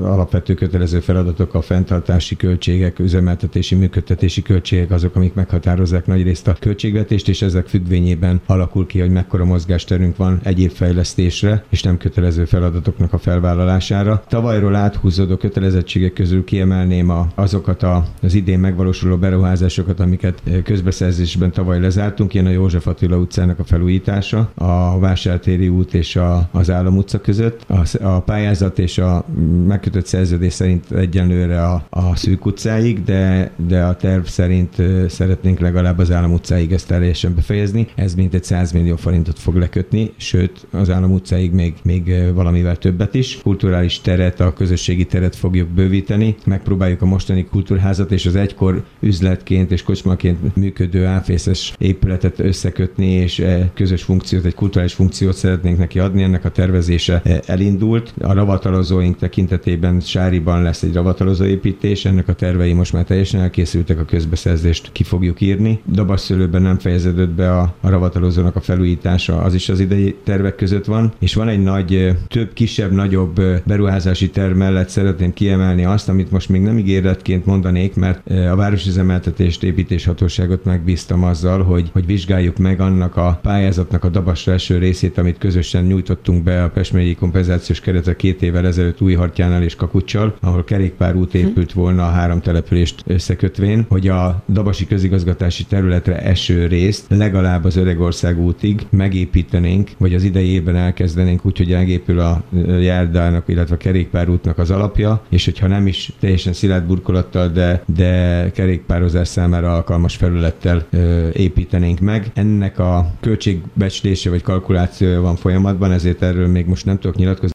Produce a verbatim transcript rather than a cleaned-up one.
alapvető kötelező feladatok, a fenntartási költségek, üzemeltetési, működtetési költségek azok, amik meghatározzák nagyrészt a költségvetést, és ezek függvényében alakul ki, hogy mekkora mozgásterünk van egyéb fejlesztésre, és nem kötelező feladatoknak a felvállalására. Tavalyról áthúzódó kötelezettségek közül kiemelném a, azokat a, az idén megvalósuló beruházásokat, amiket közbeszerzésben tavaly lezártunk. Ilyen a József Attila utcának a felújítása, a Vásártéri út és a, az Állam utca között. A, a pályázat és a megkötött szerződés szerint egyenlőre a, a Szűk utcáig, de, de a terv szerint szeretnénk legalább az Állam utcáig ezt teljesen befejezni. Ez mintegy száz millió forintot fog lekötni, sőt az Állam utcáig még, még valamivel többet is. Kulturális teret, a közösségi teret fogjuk bővíteni. Megpróbáljuk a mostani kultúrházat és az egykor üzletként és kocsmaként működő áfészes épületet összekötni, és közös funkciót, egy kulturális funkciót szeretnénk neki adni. Ennek a tervezése elindult. A ravatalozóink tekintetében Sáriban lesz egy ravatalozóépítés, ennek a tervei most már teljesen elkészültek, a közbeszerzést ki fogjuk írni. Dabasszőlőben nem fejeződött be a, a ravatalozónak a felújítása, az is az idei tervek között van, és van egy nagy, több kisebb, nagyobb beruházási terv mellett szeretném kiemelni azt, amit most még nem ígéretként mondanék, mert a városüzemeltetést, építéshatóságot megbíztam azzal, hogy, hogy vizsgáljuk meg annak a pályázatnak a Dabasra eső részét, amit közösen nyújtottunk be a Pest megyei kompenzációs keretre két évvel ezelőtt Újhartyánál és Kakuccsal, ahol kerékpárút épült volna a három települést összekötvén, hogy a dabasi közigazgatási területre eső részt legalább az Öregország útig megépítenénk, vagy az idei évben elkezdenénk úgy, hogy elgépül a járdának, illetve a kerékpárútnak az alapja, és hogyha nem is teljesen szilárd burkolattal, de, de kerékpározás számára alkalmas felülettel ö, építenénk meg. Ennek a költségbecslése vagy kalkulációja van folyamatban, ezért erről még most nem tudok nyilatkozni.